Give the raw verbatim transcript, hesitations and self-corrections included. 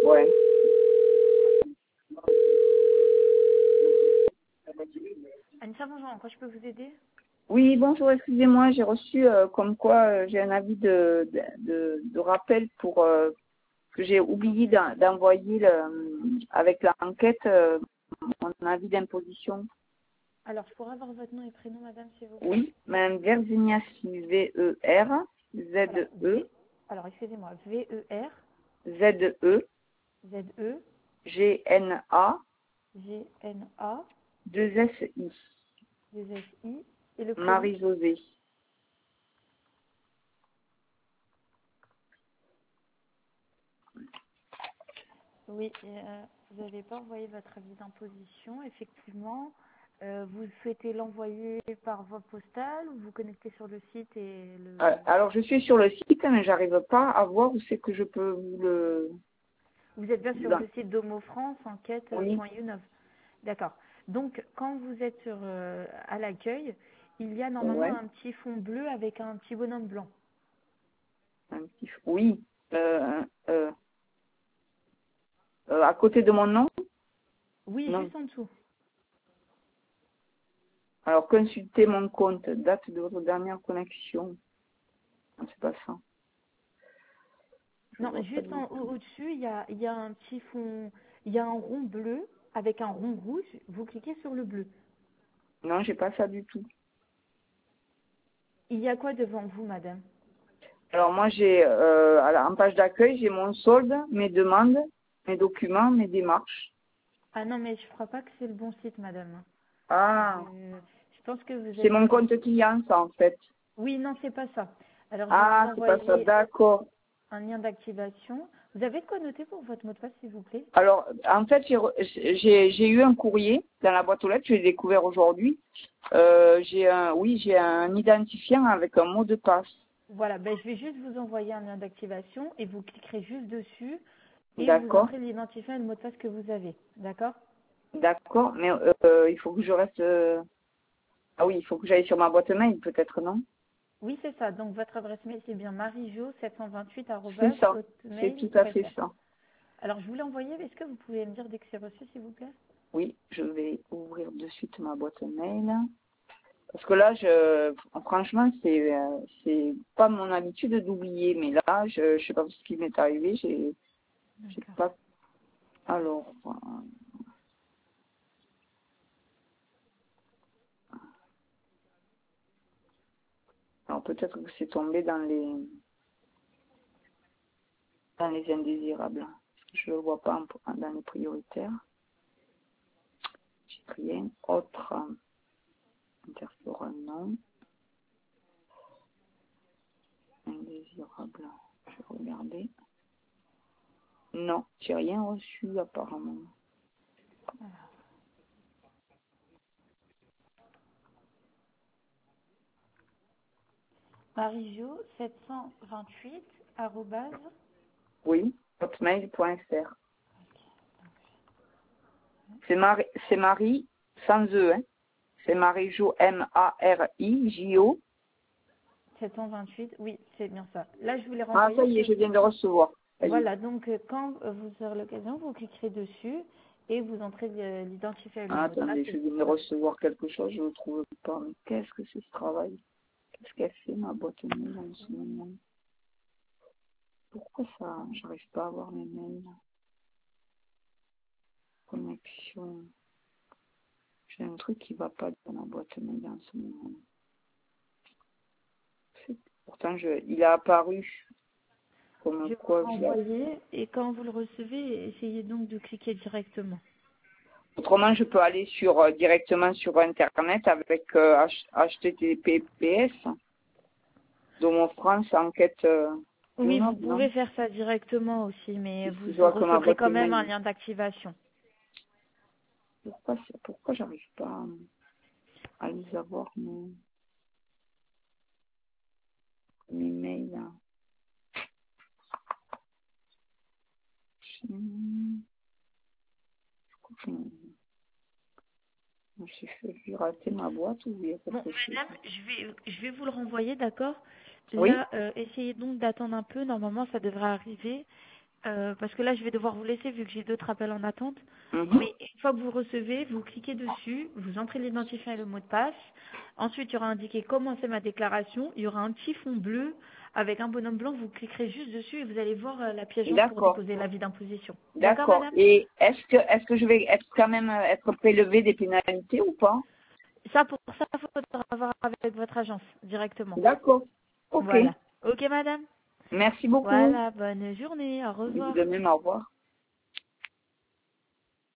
Ouais. Anissa, bonjour, en quoi je peux vous aider? Oui, bonjour, excusez-moi, j'ai reçu euh, comme quoi euh, j'ai un avis de, de, de, de rappel pour euh, que j'ai oublié d'en- d'envoyer le- avec l'enquête euh, mon avis d'imposition. Alors, je pourrais avoir votre nom et prénom, madame, s'il vous plaît? Oui, Madame Virginia V E R Alors, Z E V, alors excusez-moi, V E R, Z E Z E, G N A G N A, deux S I. deux S I, et le prénom? Marie-Josée. Oui, euh, vous n'avez pas envoyé votre avis d'imposition, effectivement. Euh, vous souhaitez l'envoyer par voie postale ou vous connectez sur le site et le... Euh, alors, je suis sur le site, mais j'arrive pas à voir où c'est que je peux vous le... Vous êtes bien sur Là. le site d'Homo France, Oui, enquête.younov. D'accord. Donc, quand vous êtes sur, euh, à l'accueil, il y a normalement ouais. un petit fond bleu avec un petit bonhomme blanc. Un petit... Oui. Euh, euh, euh, à côté de mon nom? Oui, Non. juste en dessous. Alors, consultez mon compte, date de votre dernière connexion. Non, c'est pas ça. Je Non, vois pas juste du en tout. haut, au-dessus, il y a, il y a un petit fond, il y a un rond bleu avec un rond rouge. Vous cliquez sur le bleu. Non, j'ai pas ça du tout. Il y a quoi devant vous, madame? Alors, moi, j'ai, euh, alors, en page d'accueil, j'ai mon solde, mes demandes, mes documents, mes démarches. Ah non, mais je crois pas que c'est le bon site, madame. Je, Ah, je pense que vous c'est êtes mon sur... compte client, ça, en fait. Oui, non, c'est pas ça. Alors, je vais vous Ah, c'est pas ça, envoyer d'accord. un lien d'activation. Vous avez de quoi noter pour votre mot de passe, s'il vous plaît? Alors, en fait, j'ai re- j'ai j'ai eu un courrier dans la boîte aux lettres, je l'ai découvert aujourd'hui. Euh, j'ai un, oui, j'ai un identifiant avec un mot de passe. Voilà, ben, je vais juste vous envoyer un lien d'activation et vous cliquerez juste dessus et vous D'accord, entrez l'identifiant et le mot de passe que vous avez. D'accord? d'accord, mais euh, il faut que je reste. euh, Ah oui, il faut que j'aille sur ma boîte mail, peut-être, non? Oui, c'est ça. Donc, votre adresse mail, c'est bien marijo sept cent vingt-huit C'est arobase ça, c'est tout à fait hotmail point fr. ça. Alors, je vous l'ai envoyé. Est-ce que vous pouvez me dire dès que c'est reçu, s'il vous plaît? Oui, je vais ouvrir de suite ma boîte mail. Parce que là, je, franchement, c'est euh, c'est pas mon habitude d'oublier, mais là, je, je sais pas ce qui m'est arrivé, j'ai j'ai D'accord. pas. Alors, euh, alors peut-être que c'est tombé dans les dans les indésirables. Je le vois pas en- dans les prioritaires. J'ai rien. Autre euh, interflora, non. Indésirable. Je vais regarder. Non, j'ai rien reçu apparemment. marijo sept cent vingt-huit arobase. Oui, hotmail point fr. C'est Marie, c'est Marie sans E, hein. C'est Marie-Jo, M A R I J O. sept cent vingt-huit, oui, c'est bien ça. Là, je vous l'ai Ah, ça renvoyé. y est, C'est je viens de recevoir. Ça y est. Voilà, donc euh, quand euh, vous aurez l'occasion, vous cliquerez dessus et vous entrez euh, l'identifiant et le Ah, mot de passe. attendez, Et je vous viens de pourrez- recevoir quelque chose, je ne le trouve pas. Mais qu'est-ce que c'est ce travail? Qu'est-ce qu'elle fait, ma boîte mail en ce moment? Pourquoi ça? J'arrive pas à voir mes mails. Connexion. J'ai un truc qui va pas dans ma boîte mail en ce moment. C'est- Pourtant, je, il a apparu Je comme vais vous quoi le je l'ai. renvoyer et quand vous le recevez, essayez donc de cliquer directement. Autrement, je peux aller sur euh, directement sur Internet avec euh, H T T P S. De mon France enquête euh, Oui, vous Younov, non? pouvez faire ça directement aussi, mais Si vous je vois que ma recevrez boîte quand même un mail. lien d'activation. Pourquoi, c'est- pourquoi j'arrive pas à les avoir, mes, mes mails là? Hmm, je crois que je je me suis fait j'ai raté ma boîte ou il y a Bon, quelque chose. madame, je vais, je vais vous le renvoyer, d'accord? Oui? Là, euh, essayez donc d'attendre un peu. Normalement, ça devrait arriver. euh, parce que là, je vais devoir vous laisser vu que j'ai d'autres appels en attente. Mhm. Mais une fois que vous recevez, vous cliquez dessus, vous entrez l'identifiant et le mot de passe. Ensuite, il y aura indiqué commencer ma déclaration. Il y aura un petit fond bleu avec un bonhomme blanc. Vous cliquerez juste dessus et vous allez voir euh, la pièce jointe pour D'accord. déposer l'avis d'imposition. D'accord, D'accord. madame? Et est-ce que est-ce que je vais être quand même euh, être prélevé des pénalités ou pas? Ça, pour ça, il faudra voir avec votre agence directement. D'accord. Ok. Voilà. Ok, madame? Merci beaucoup. Voilà, bonne journée. Au revoir. De même, au revoir.